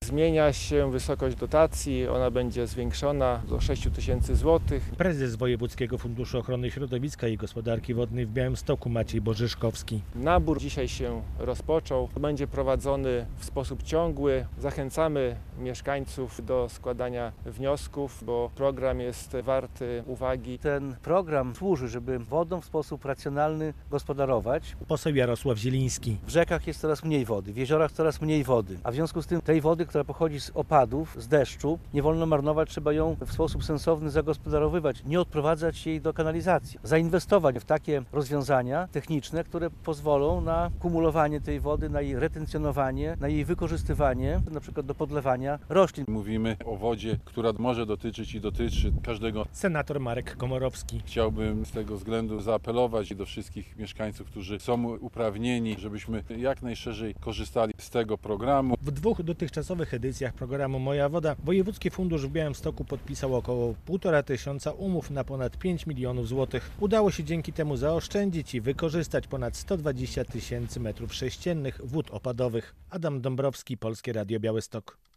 Zmienia się wysokość dotacji, ona będzie zwiększona do 6 000 złotych. Prezes Wojewódzkiego Funduszu Ochrony Środowiska i Gospodarki Wodnej w Białymstoku Maciej Bożyszkowski. Nabór dzisiaj się rozpoczął, będzie prowadzony w sposób ciągły. Zachęcamy mieszkańców do składania wniosków, bo program jest warty uwagi. Ten program służy, żeby wodą w sposób racjonalny gospodarować. Poseł Jarosław Zieliński. W rzekach jest coraz mniej wody, w jeziorach coraz mniej wody, a w związku z tym tej wody, która pochodzi z opadów, z deszczu, nie wolno marnować, trzeba ją w sposób sensowny zagospodarowywać, nie odprowadzać jej do kanalizacji. Zainwestować w takie rozwiązania techniczne, które pozwolą na kumulowanie tej wody, na jej retencjonowanie, na jej wykorzystywanie, na przykład do podlewania roślin. Mówimy o wodzie, która może dotyczyć i dotyczy każdego. Senator Marek Komorowski. Chciałbym z tego względu zaapelować do wszystkich mieszkańców, którzy są uprawnieni, żebyśmy jak najszerzej korzystali z tego programu. W 2 dotychczasowych edycjach programu Moja Woda Wojewódzki Fundusz w Białymstoku podpisał około 1500 umów na ponad 5 milionów złotych. Udało się dzięki temu zaoszczędzić i wykorzystać ponad 120 000 m3 wód opadowych. Adam Dąbrowski, Polskie Radio Białystok.